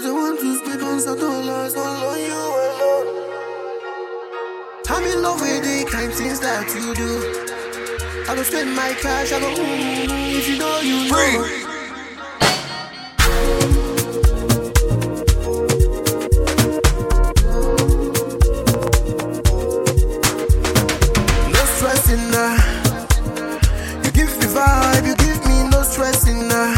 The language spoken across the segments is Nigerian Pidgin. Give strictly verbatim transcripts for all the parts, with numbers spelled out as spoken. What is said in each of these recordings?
Cause I want to sleep on Satolas, all on you alone. I'm in love with the kind things that you do. I go spend my cash, I go, mm, if you know, you know. You give me vibe, you give me no stressing uh.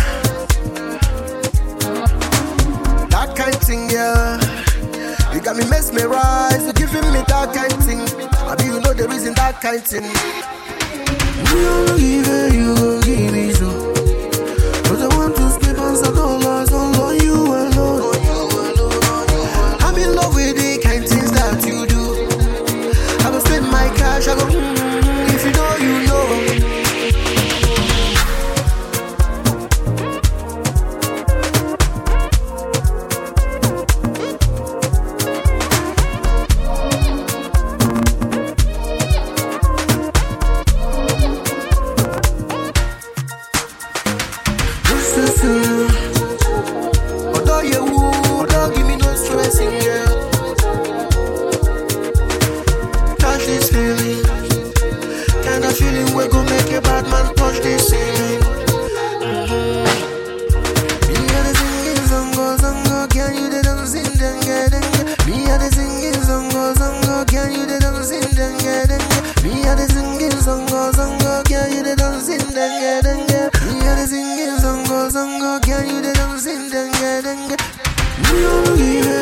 That kind thing, yeah. You got me mesmerized, you giving me that kind thing. I mean, you know the reason that kind thing. Me only give it, you gon' give me so. Cause I want to sleep on Sadolas, all on you alone. I'm in love with the kind things that you do. I go spend my cash, I go, mm, if you know, you know. Although you would, don't give me no stressing, girl. Touch this feeling, kind of feeling we gon' make a bad man touch this ceiling. Mm-hmm. Me a the singing zongo zongo, can you the dancing dengue dengue? Me a the singing zongo zongo, can you the dancing dengue dengue? Me a the singing zongo zongo, can you the dancing dengue dengue? Me a the singing zongo zongo, can you the dancing dengue dengue? Me only